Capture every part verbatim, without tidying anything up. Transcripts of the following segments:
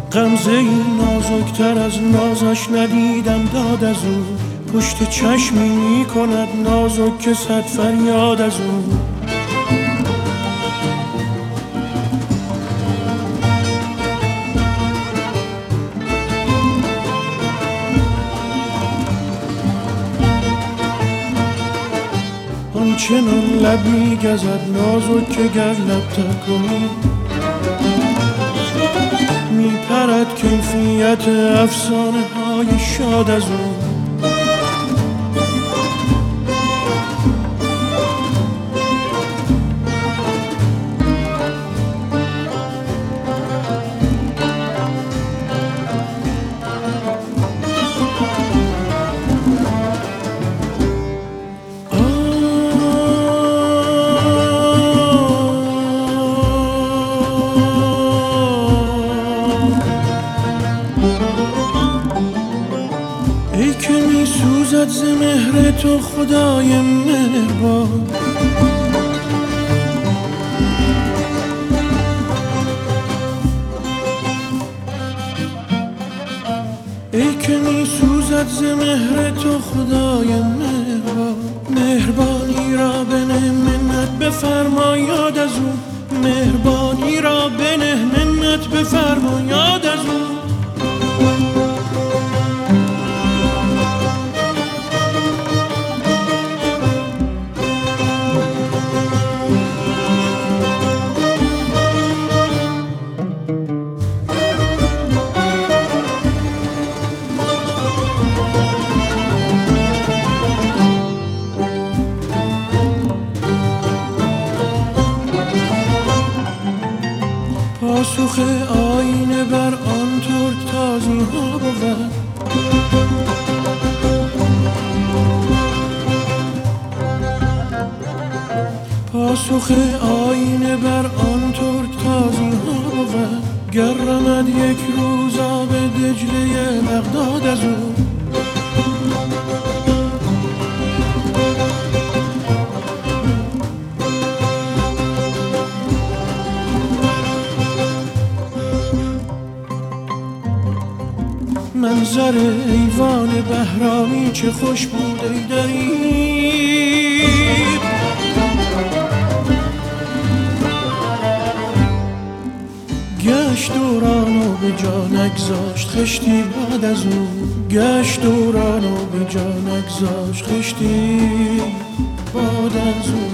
غمزه ای نازکتر از نازش ندیدم داد از او، پشت چشمی می کند نازک که صد فریاد از او. آنچنان لب می گزد نازک که گر لب تر کنی می پرد کیفیت افسانه های شاد از او. ای که می سوزد ز مهر تو خدای مهربان، ای که می سوزد ز مهر تو خدای مهربان. مهربانی را بنه منت بفرما یاد از او، مهربانی را بنه منت بفرما یاد از او. پاسخ آینه بر آن ترک تازی ها بود، پاسخ آینه بر آن ترک تازی ها بود. گر رمد یک روز آب دجله بغداد از او، منظر ایوان بهرامی چه خوش بود ای دریغ. گشت دوران و به جا نگذاشت خشتی باد از او، گشت دوران و به جا نگذاشت خشتی باد از او.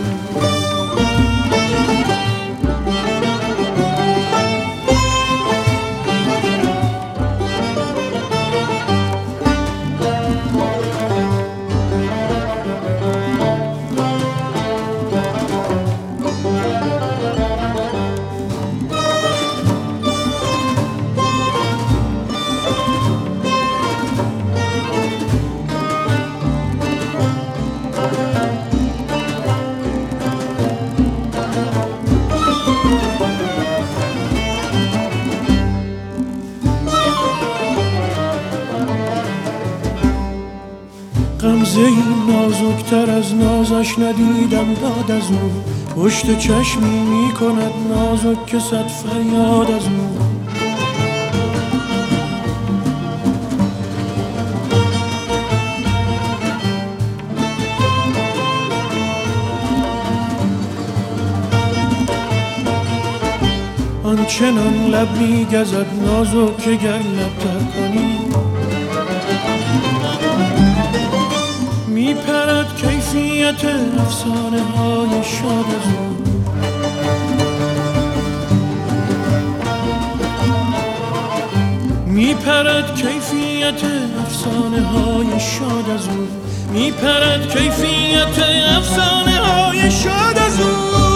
غمزه ای نازکتر از نازش ندیدم داد از او، پشت چشمی می کند نازک که صد فریاد از او. آنچنان لب می گزد نازک که گر لب تر کنی می پرد کیفیت افسانه های شاد از او. می پرد کیفیت افسانه های شاد از او، می پرد کیفیت افسانه های شاد از او.